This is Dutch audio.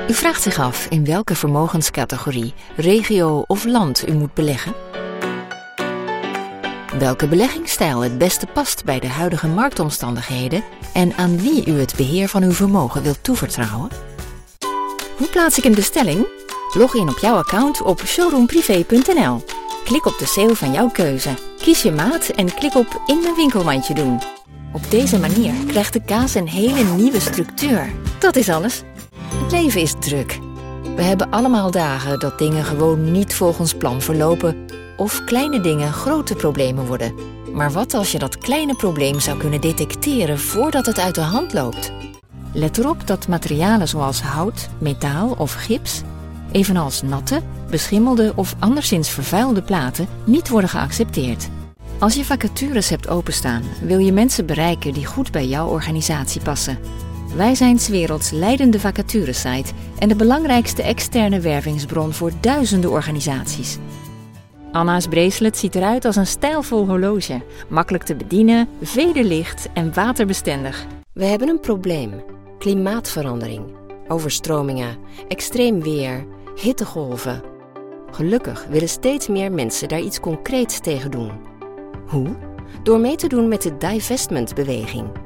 U vraagt zich af in welke vermogenscategorie, regio of land u moet beleggen? Welke beleggingsstijl het beste past bij de huidige marktomstandigheden en aan wie u het beheer van uw vermogen wilt toevertrouwen? Hoe plaats ik een bestelling? Log in op jouw account op showroomprivé.nl. Klik op de sale van jouw keuze. Kies je maat en klik op in mijn winkelmandje doen. Op deze manier krijgt de kaas een hele nieuwe structuur. Dat is alles. Het leven is druk. We hebben allemaal dagen dat dingen gewoon niet volgens plan verlopen of kleine dingen grote problemen worden. Maar wat als je dat kleine probleem zou kunnen detecteren voordat het uit de hand loopt? Let erop dat materialen zoals hout, metaal of gips, evenals natte, beschimmelde of anderszins vervuilde platen, niet worden geaccepteerd. Als je vacatures hebt openstaan, wil je mensen bereiken die goed bij jouw organisatie passen. Wij zijn 's werelds leidende vacaturesite en de belangrijkste externe wervingsbron voor duizenden organisaties. Anna's bracelet ziet eruit als een stijlvol horloge, makkelijk te bedienen, vederlicht en waterbestendig. We hebben een probleem. Klimaatverandering, overstromingen, extreem weer, hittegolven. Gelukkig willen steeds meer mensen daar iets concreets tegen doen. Hoe? Door mee te doen met de divestment-beweging.